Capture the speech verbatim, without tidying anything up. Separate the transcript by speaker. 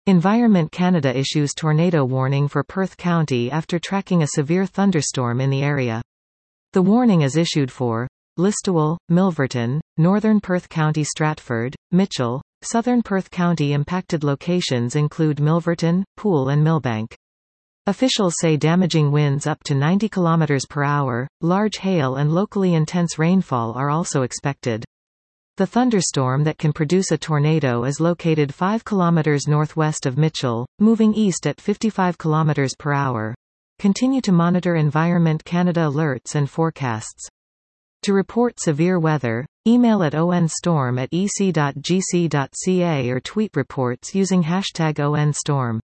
Speaker 1: Environment Canada issues tornado warning for Perth County after tracking a severe thunderstorm in the area. The warning is issued for Listowel, Milverton, Northern Perth County, Stratford, Mitchell. Southern Perth County impacted locations include Milverton, Poole and Millbank. Officials say damaging winds up to ninety kilometers per hour, large hail and locally intense rainfall are also expected. The thunderstorm that can produce a tornado is located five kilometers northwest of Mitchell, moving east at fifty-five kilometers per hour. Continue to monitor Environment Canada alerts and forecasts. To report severe weather, email at onstorm at e c dot g c dot c a or tweet reports using hashtag onstorm.